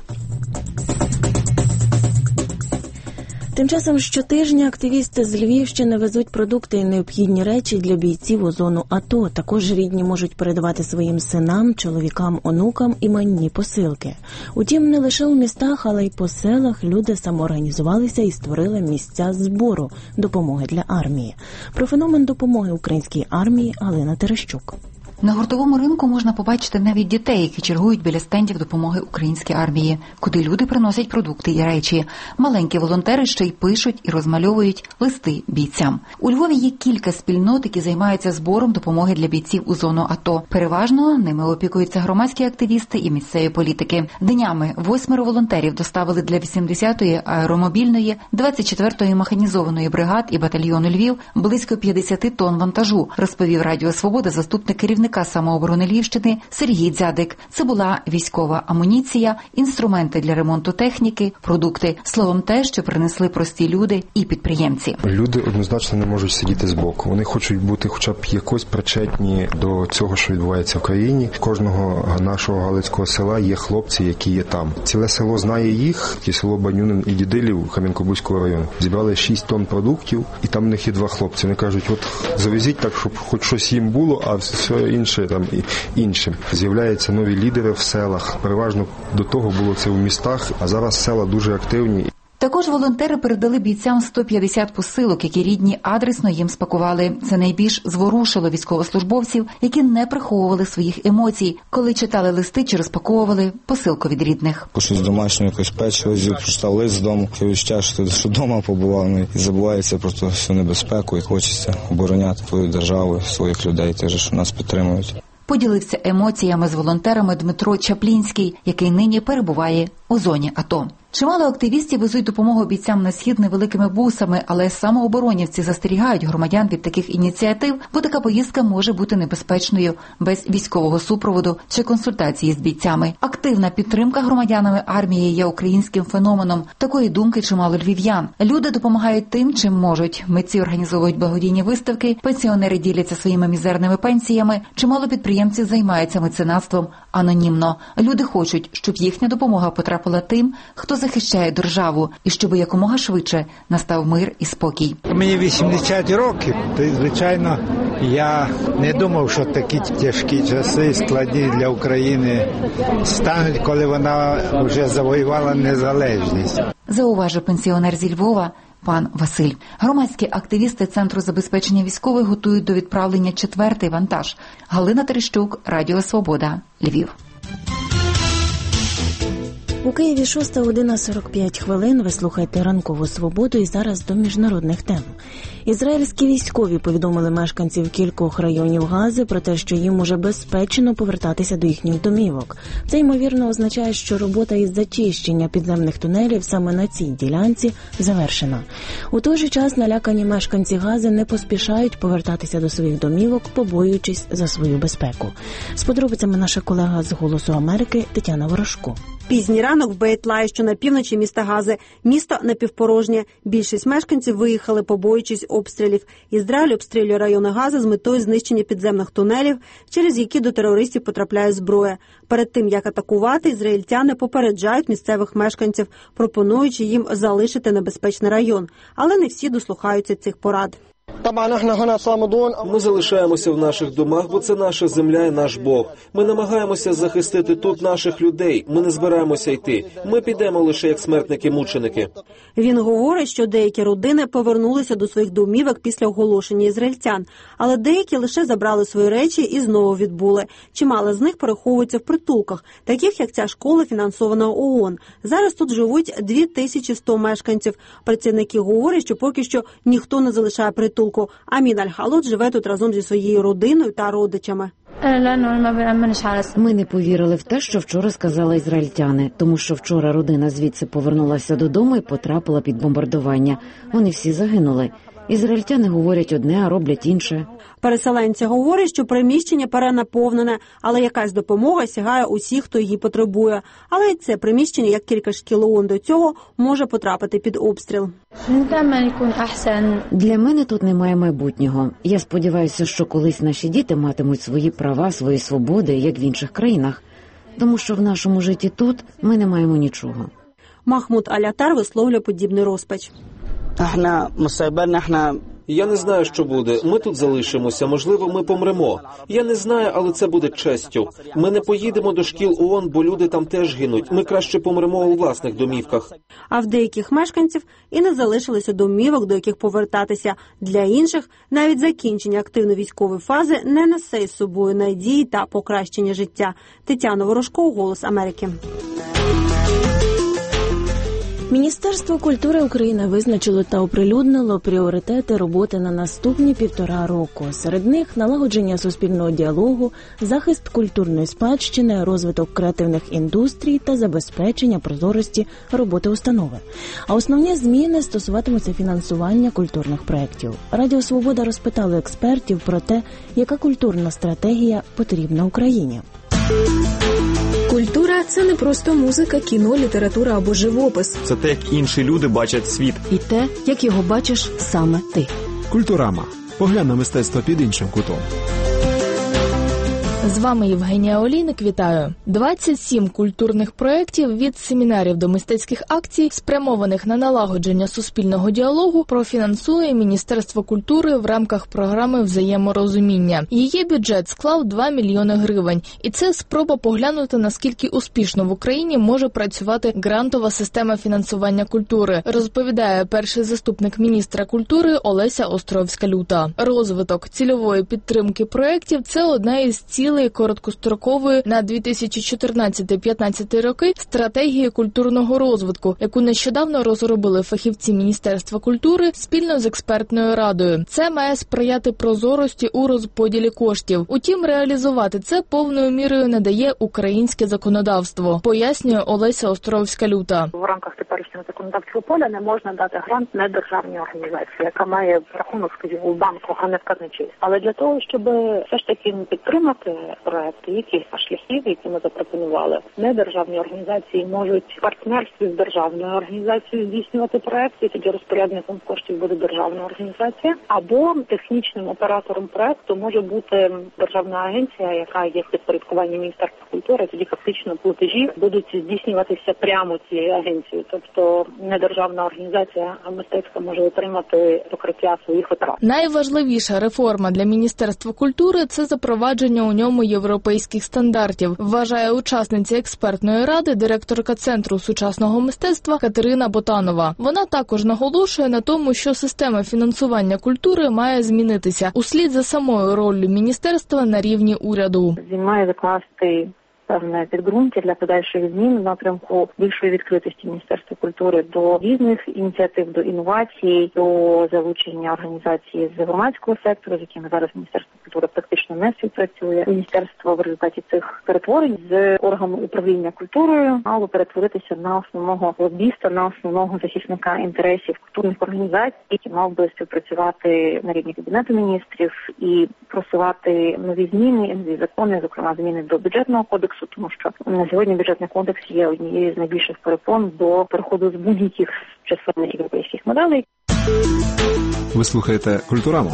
Тим часом щотижня активісти з Львівщини везуть продукти і необхідні речі для бійців у зону АТО. Також рідні можуть передавати своїм синам, чоловікам, онукам іменні посилки. Утім, не лише у містах, але й по селах люди самоорганізувалися і створили місця збору допомоги для армії. Про феномен допомоги українській армії Галина Терещук. На гуртовому ринку можна побачити навіть дітей, які чергують біля стендів допомоги українській армії, куди люди приносять продукти і речі. Маленькі волонтери ще й пишуть і розмальовують листи бійцям. У Львові є кілька спільнот, які займаються збором допомоги для бійців у зону АТО. Переважно ними опікуються громадські активісти і місцеві політики. Днями восьмеро волонтерів доставили для вісімдесятої аеромобільної, двадцять четвертої механізованої бригад і батальйону Львів близько п'ятдесят тонн вантажу, розповів Радіо Свобода заступник керівника самооборони Львівщини Сергій Дзядик. Це була військова амуніція, інструменти для ремонту техніки, продукти. Словом, те, що принесли прості люди і підприємці. Люди однозначно не можуть сидіти збоку. Вони хочуть бути хоча б якось причетні до цього, що відбувається в країні. Кожного нашого галицького села є хлопці, які є там. Ціле село знає їх, і село Банюнин і Дідилів Кам'янко-Бузького району. Зібрали шість тонн продуктів, і там в них є два хлопці. Вони кажуть, от завезіть так, щоб хоч щось їм було, а все інше там і іншим. З'являються нові лідери в селах. Переважно до того було це в містах, а зараз села дуже активні. Також волонтери передали бійцям сто п'ятдесят посилок, які рідні адресно їм спакували. Це найбільш зворушило військовослужбовців, які не приховували своїх емоцій, коли читали листи чи розпаковували посилку від рідних. Щось домашнє, якось печиво, з'їв, прочитав лист з дому, відчуття, що ти що вдома побував, і забувається просто всю небезпеку, і хочеться обороняти свою державу, своїх людей, теж, що нас підтримують. Поділився емоціями з волонтерами Дмитро Чаплінський, який нині перебуває у зоні АТО. Чимало активістів везуть допомогу бійцям на схід невеликими бусами, але самооборонівці застерігають громадян від таких ініціатив, бо така поїздка може бути небезпечною без військового супроводу чи консультації з бійцями. Активна підтримка громадянами армії є українським феноменом. Такої думки чимало львів'ян. Люди допомагають тим, чим можуть. Митці організовують благодійні виставки, пенсіонери діляться своїми мізерними пенсіями, чимало підприємців займаються меценатством анонімно. Люди хочуть, щоб їхня допомога потрапила тим, хто захищає державу, і щоб якомога швидше настав мир і спокій. Мені вісімдесят років, то, звичайно, я не думав, що такі тяжкі часи, складні для України стануть, коли вона вже завоювала незалежність. Зауважив пенсіонер зі Львова пан Василь. Громадські активісти Центру забезпечення військових готують до відправлення четвертий вантаж. Галина Терещук, Радіо Свобода, Львів. У Києві шоста година сорок п'ять хвилин. Ви слухаєте ранкову свободу і зараз до міжнародних тем. Ізраїльські військові повідомили мешканців кількох районів Гази про те, що їм уже безпечно повертатися до їхніх домівок. Це, ймовірно, означає, що робота із зачищення підземних тунелів саме на цій ділянці завершена. У той же час налякані мешканці Гази не поспішають повертатися до своїх домівок, побоюючись за свою безпеку. З подробицями наша колега з «Голосу Америки» Тетяна Ворожко. Пізній ранок в Бейт-Лаї, що на півночі міста Гази. Місто напівпорожнє. Більшість мешканців виїхали, побоюючись обстрілів. Ізраїль обстрілює райони Гази з метою знищення підземних тунелів, через які до терористів потрапляє зброя. Перед тим, як атакувати, ізраїльтяни попереджають місцевих мешканців, пропонуючи їм залишити небезпечний район. Але не всі дослухаються цих порад. Ми залишаємося в наших домах, бо це наша земля і наш Бог. Ми намагаємося захистити тут наших людей. Ми не збираємося йти. Ми підемо лише як смертники-мученики. Він говорить, що деякі родини повернулися до своїх домівок після оголошення ізраїльтян, але деякі лише забрали свої речі і знову відбули. Чимало з них переховуються в притулках, таких як ця школа, фінансована ООН. Зараз тут живуть дві тисячі сто мешканців. Працівники говорять, що поки що ніхто не залишає притулку. Амін Аль-Халот живе тут разом зі своєю родиною та родичами. Ми не повірили в те, що вчора сказали ізраїльтяни, тому що вчора родина звідси повернулася додому і потрапила під бомбардування. Вони всі загинули. Ізраїльтяни говорять одне, а роблять інше. Переселенці говорять, що приміщення перенаповнене, але якась допомога сягає усіх, хто її потребує. Але й це приміщення, як кілька ж кілоон до цього, може потрапити під обстріл. Для мене тут немає майбутнього. Я сподіваюся, що колись наші діти матимуть свої права, свої свободи, як в інших країнах. Тому що в нашому житті тут ми не маємо нічого. Махмуд Аль-Атар висловлює подібний розпач. Я не знаю, що буде. Ми тут залишимося. Можливо, ми помремо. Я не знаю, але це буде честю. Ми не поїдемо до шкіл ООН, бо люди там теж гинуть. Ми краще помремо у власних домівках. А в деяких мешканців і не залишилося домівок, до яких повертатися. Для інших навіть закінчення активної військової фази не несе із собою надії та покращення життя. Тетяна Ворожко, «Голос Америки». Міністерство культури України визначило та оприлюднило пріоритети роботи на наступні півтора року. Серед них налагодження суспільного діалогу, захист культурної спадщини, розвиток креативних індустрій та забезпечення прозорості роботи установи. А основні зміни стосуватимуться фінансування культурних проєктів. Радіо «Свобода» розпитало експертів про те, яка культурна стратегія потрібна Україні. Культура – це не просто музика, кіно, література або живопис. Це те, як інші люди бачать світ. І те, як його бачиш саме ти. Культурама. Поглянь на мистецтво під іншим кутом. З вами Євгенія Олійник, вітаю. двадцять сім культурних проєктів від семінарів до мистецьких акцій, спрямованих на налагодження суспільного діалогу, профінансує Міністерство культури в рамках програми «Взаєморозуміння». Її бюджет склав два мільйони гривень. І це спроба поглянути, наскільки успішно в Україні може працювати грантова система фінансування культури, розповідає перший заступник міністра культури Олеся Островська-Люта. Розвиток цільової підтримки проєктів – це одна із цілей короткострокової на дві тисячі чотирнадцятий-п'ятнадцятий роки стратегії культурного розвитку, яку нещодавно розробили фахівці Міністерства культури спільно з експертною радою. Це має сприяти прозорості у розподілі коштів. Утім, реалізувати це повною мірою не дає українське законодавство, пояснює Олеся Островська-Люта. В рамках теперішнього законодавчого поля не можна дати грант недержавній організації, яка має рахунок, скажімо, у банку, а не в казначействі. Але для того, щоб все ж таки підтримати проекти, є кілька шляхів, які ми запропонували. Недержавні організації можуть в партнерстві з державною організацією здійснювати проекти, тоді розпорядником коштів буде державна організація, або технічним оператором проекту може бути державна агенція, яка є в підпорядкуванні Міністерства культури, тоді фактично платежі будуть здійснюватися прямо цією агенцією. Тобто недержавна організація мистецька може отримати покриття своїх витрат. Найважливіша реформа для Міністерства культури – це запровадження у ньому європейських стандартів, вважає учасниця експертної ради, директорка Центру сучасного мистецтва Катерина Ботанова. Вона також наголошує на тому, що система фінансування культури має змінитися услід за самою роллю міністерства на рівні уряду. Він має закласти певне підґрунтя для подальшої змін в напрямку більшої відкритості Міністерства культури до різних ініціатив, до інновацій, до залучення організацій з громадського сектору, з якими зараз Міністерство культури практично не співпрацює. Міністерство в результаті цих перетворень з органу управління культурою мало перетворитися на основного лобіста, на основного захисника інтересів культурних організацій, який мав би співпрацювати на рівні Кабінету міністрів і просувати нові зміни, нові закони, зокрема зміни до бюджетного кодексу, тому що на сьогодні бюджетний кодекс є однією з найбільших перепон до переходу з будь-яких численних європейських моделей. Ви слухаєте «Культураму».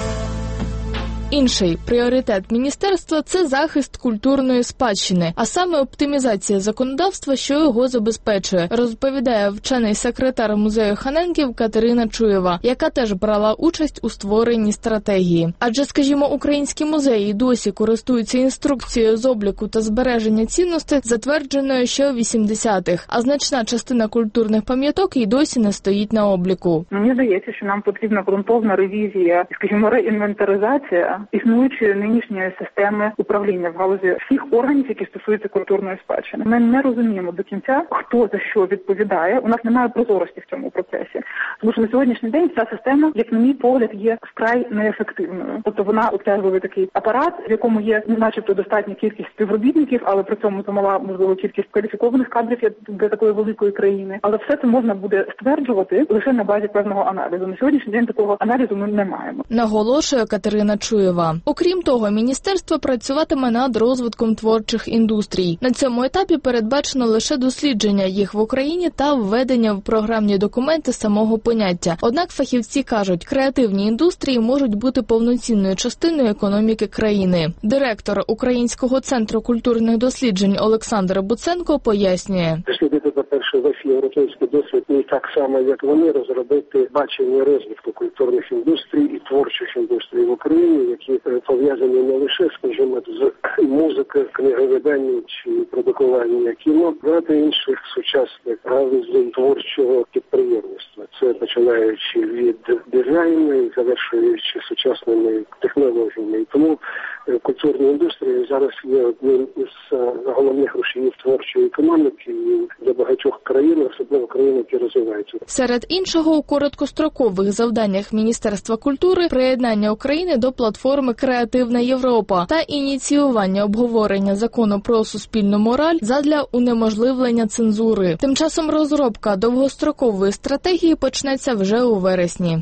Інший пріоритет міністерства – це захист культурної спадщини, а саме оптимізація законодавства, що його забезпечує, розповідає вчений секретар музею Ханенків Катерина Чуєва, яка теж брала участь у створенні стратегії. Адже, скажімо, українські музеї досі користуються інструкцією з обліку та збереження цінностей, затвердженою ще у вісімдесятих, а значна частина культурних пам'яток і досі не стоїть на обліку. Мені здається, що нам потрібна ґрунтовна ревізія, скажімо, реінвентаризація існуючої нинішньої системи управління в галузі всіх органів, які стосуються культурної спадщини. Ми не розуміємо до кінця, хто за що відповідає. У нас немає прозорості в цьому процесі. Тому що на сьогоднішній день ця система, як на мій погляд, є вкрай неефективною. Тобто вона обтяжує такий апарат, в якому є начебто достатня кількість співробітників, але при цьому замала, можливо, кількість кваліфікованих кадрів для такої великої країни. Але все це можна буде стверджувати лише на базі певного аналізу. На сьогоднішній день такого аналізу ми не маємо. Наголошує Катерина Чуєва. Окрім того, міністерство працюватиме над розвитком творчих індустрій. На цьому етапі передбачено лише дослідження їх в Україні та введення в програмні документи самого поняття. Однак фахівці кажуть, креативні індустрії можуть бути повноцінною частиною економіки країни. Директор Українського центру культурних досліджень Олександр Буценко пояснює. Дослідити, по-перше, весь європейський досвід і так само, як вони, розробити бачення розвитку культурних індустрій і творчих індустрій в Україні, які пов'язані не лише, скажімо, з музикою, книговиданням чи продукуванням кіно, багато інших сучасних галузей творчого підприємництва. Це починаючи від дизайну і завершуючи сучасними технологіями. І тому культурні індустрії зараз є одним із головних рушіїв творчої економіки для багатьох країн, особливо країн, які розвиваються. Серед іншого, у короткострокових завданнях Міністерства культури приєднання України до платформи «Креативна Європа» та ініціювання обговорення закону про суспільну мораль задля унеможливлення цензури. Тим часом розробка довгострокової стратегії почнеться вже у вересні.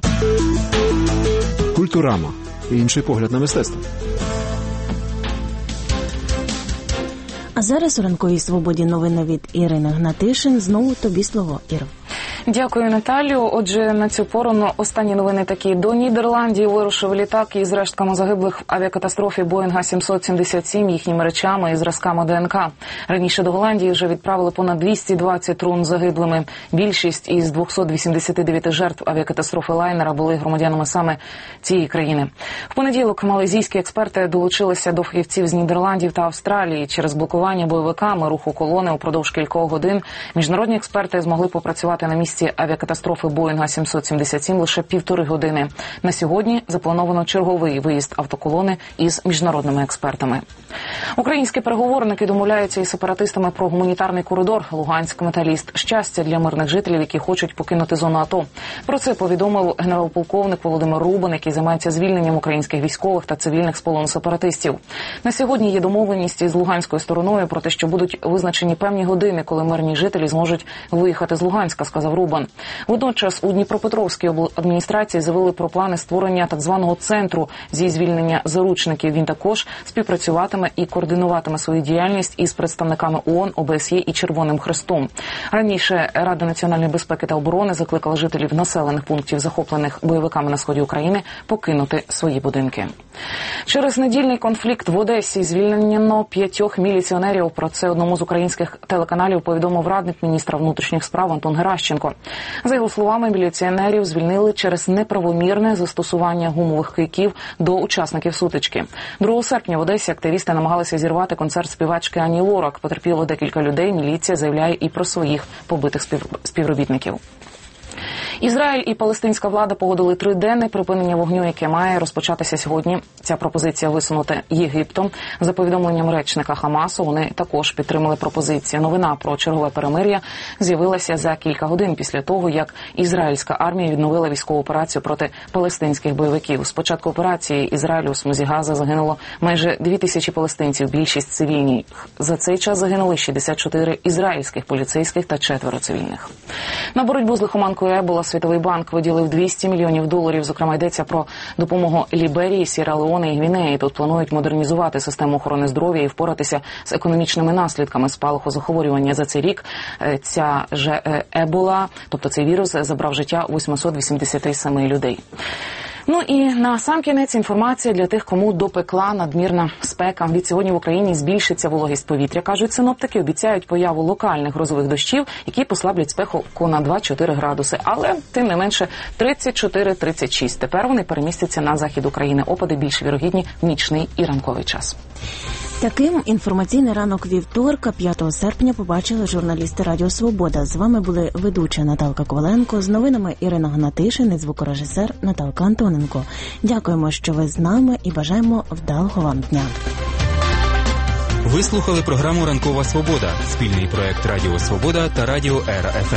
«Культурама» – інший погляд на мистецтво. А зараз у ранковій свободі новини від Ірини Гнатишин. Знову тобі слово, Іро. Дякую, Наталю. Отже, на цю пору останні новини такі. До Нідерландів вирушив літак із рештками загиблих в авіакатастрофі Боїнга сімсот сімдесят сім, їхніми речами і зразками ДНК. Раніше до Голландії вже відправили понад двісті двадцять трун з загиблими. Більшість із двохсот вісімдесят дев'ять жертв авіакатастрофи лайнера були громадянами саме цієї країни. В понеділок малайзійські експерти долучилися до фахівців з Нідерландів та Австралії. Через блокування бойовиками руху колони упродовж кількох годин міжнародні експерти змогли попрацювати на місці авіакатастрофи Боїнга сімсот сімдесят сім лише півтори години. На сьогодні заплановано черговий виїзд автоколони із міжнародними експертами. Українські переговорники домовляються із сепаратистами про гуманітарний коридор Луганськ Металіст. Щастя для мирних жителів, які хочуть покинути зону АТО. Про це повідомив генерал-полковник Володимир Рубан, який займається звільненням українських військових та цивільних з полону сепаратистів. На сьогодні є домовленість із луганською стороною про те, що будуть визначені певні години, коли мирні жителі зможуть виїхати з Луганська, сказав Рубан. Водночас у Дніпропетровській адміністрації заявили про плани створення так званого центру зі звільнення заручників. Він також співпрацюватиме і координуватиме свою діяльність із представниками ООН, ОБСЄ і Червоним Хрестом. Раніше Рада національної безпеки та оборони закликала жителів населених пунктів, захоплених бойовиками на сході України, покинути свої будинки. Через недільний конфлікт в Одесі звільнено п'ятьох міліціонерів. Про це одному з українських телеканалів повідомив радник міністра внутрішніх справ Антон Геращенко. За його словами, міліціонерів звільнили через неправомірне застосування гумових кийків до учасників сутички. другого серпня в Одесі активісти намагалися зірвати концерт співачки Ані Лорак. Потерпіло декілька людей. Міліція заявляє і про своїх побитих спів... співробітників. Ізраїль і палестинська влада погодили триденне припинення вогню, яке має розпочатися сьогодні. Ця пропозиція висунута Єгиптом. За повідомленням речника Хамасу, вони також підтримали пропозицію. Новина про чергове перемир'я з'явилася за кілька годин після того, як ізраїльська армія відновила військову операцію проти палестинських бойовиків. З початку операції Ізраїлю у смузі Газа загинуло майже дві тисячі палестинців, більшість цивільні. За цей час загинули шістдесят чотири ізраїльських поліцейських та четверо цивільних. На боротьбу з лихоманкою Ебола Світовий банк виділив двісті мільйонів доларів. Зокрема, йдеться про допомогу Ліберії, Сєра-Леоне і Гвінеї. Тут планують модернізувати систему охорони здоров'я і впоратися з економічними наслідками спалаху захворювання. За цей рік ця же Ебола, тобто цей вірус, забрав життя восьмисот вісімдесят сім людей. Ну і на сам кінець інформація для тих, кому допекла надмірна спека. Від сьогодні в Україні збільшиться вологість повітря, кажуть синоптики. Обіцяють появу локальних грозових дощів, які послаблять спеку на два-чотири градуси. Але, тим не менше, тридцять чотири - тридцять шість. Тепер вони перемістяться на захід України. Опади більш вірогідні в нічний і ранковий час. Таким інформаційний ранок вівторка, п'ятого серпня, побачили журналісти Радіо Свобода. З вами були ведуча Наталка Коваленко, з новинами Ірина Гнатишин і звукорежисер Наталка Антоненко. Дякуємо, що ви з нами, і бажаємо вдалого вам дня. Ви слухали програму «Ранкова Свобода» – спільний проект Радіо Свобода та Радіо Ера еф ем.